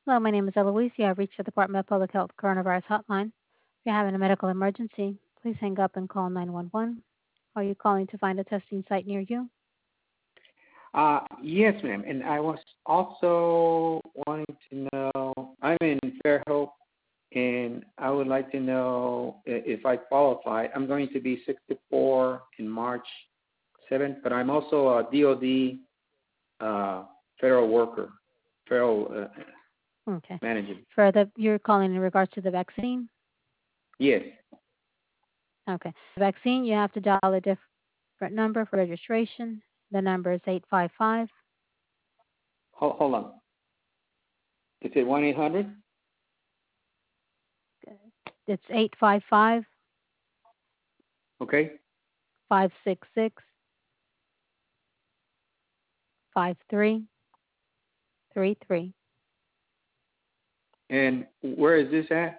Hello, my name is Eloise. You have reached the Department of Public Health Coronavirus Hotline. If you're having a medical emergency, please hang up and call 911. Are you calling to find a testing site near you? Yes, ma'am. And I was also wanting to know, I'm in Fairhope, and I would like to know if I qualify. I'm going to be 64 in March 7th, but I'm also a DOD federal worker, federal Okay. manager. You're calling in regards to the vaccine? Yes. Okay. The vaccine, you have to dial a different number for registration. The number is 855. Hold on. Is it 1-800? It's 855 Okay. 566 5333. And where is this at?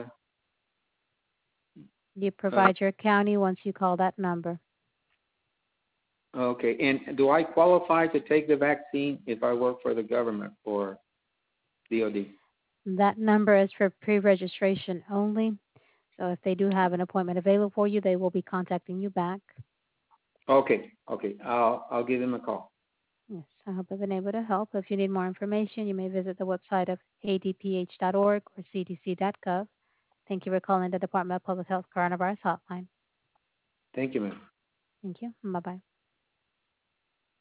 You Uh, provide your county once you call that number. okay. And do I qualify to take the vaccine if I work for the government or DOD? That number is for pre-registration only. So if they do have an appointment available for you, they will be contacting you back. Okay. Okay. I'll give him a call. Yes, I hope I've been able to help. If you need more information, you may visit the website of adph.org or cdc.gov. Thank you for calling the Department of Public Health Coronavirus Hotline. Thank you, ma'am. Thank you. Bye-bye.